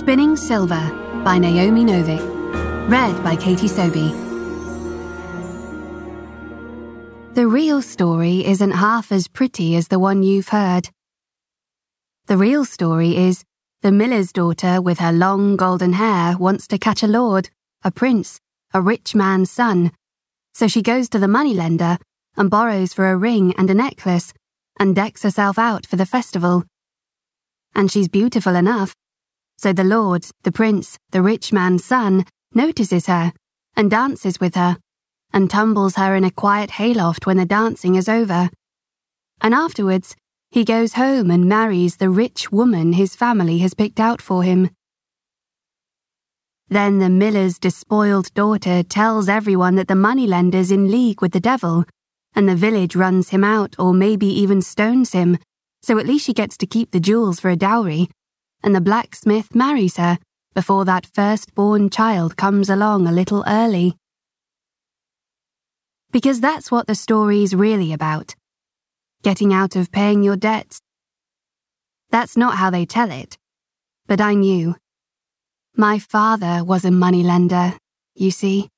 Spinning Silver by Naomi Novik. Read by Katie Sobey. The real story isn't half as pretty as the one you've heard. The real story is the miller's daughter with her long golden hair wants to catch a lord, a prince, a rich man's son. So she goes to the moneylender and borrows for a ring and a necklace and decks herself out for the festival. And she's beautiful enough. So the lord, the prince, the rich man's son notices her and dances with her and tumbles her in a quiet hayloft when the dancing is over. And afterwards, he goes home and marries the rich woman his family has picked out for him. Then the miller's despoiled daughter tells everyone that the moneylender's in league with the devil, and the village runs him out or maybe even stones him, so at least she gets to keep the jewels for a dowry, and the blacksmith marries her before that firstborn child comes along a little early. Because that's what the story's really about. Getting out of paying your debts. That's not how they tell it, but I knew. My father was a moneylender, you see.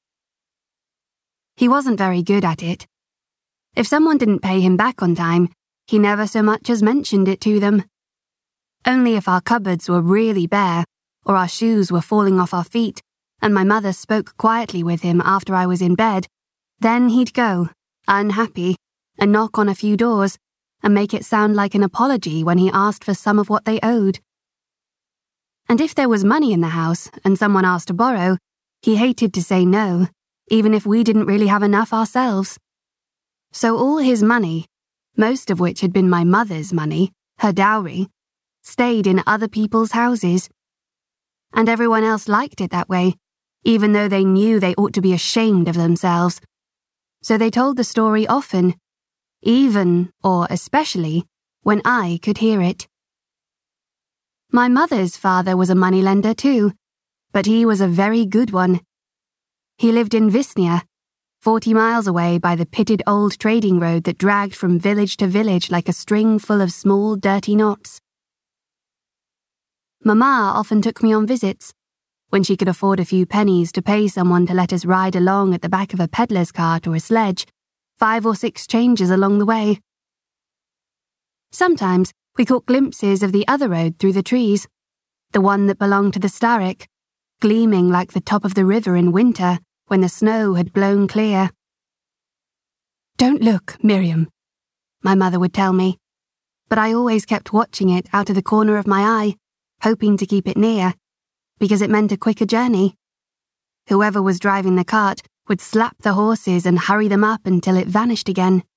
He wasn't very good at it. If someone didn't pay him back on time, he never so much as mentioned it to them. Only if our cupboards were really bare, or our shoes were falling off our feet, and my mother spoke quietly with him after I was in bed, then he'd go, unhappy, and knock on a few doors, and make it sound like an apology when he asked for some of what they owed. And if there was money in the house, and someone asked to borrow, he hated to say no, even if we didn't really have enough ourselves. So all his money, most of which had been my mother's money, her dowry, stayed in other people's houses. And everyone else liked it that way, even though they knew they ought to be ashamed of themselves. So they told the story often, even, or especially, when I could hear it. My mother's father was a moneylender too, but he was a very good one. He lived in Vysnia, 40 miles away by the pitted old trading road that dragged from village to village like a string full of small, dirty knots. Mama often took me on visits, when she could afford a few pennies to pay someone to let us ride along at the back of a peddler's cart or a sledge, 5 or 6 changes along the way. Sometimes we caught glimpses of the other road through the trees, the one that belonged to the Starrick, gleaming like the top of the river in winter when the snow had blown clear. "Don't look, Miriam," my mother would tell me, but I always kept watching it out of the corner of my eye, hoping to keep it near, because it meant a quicker journey. Whoever was driving the cart would slap the horses and hurry them up until it vanished again.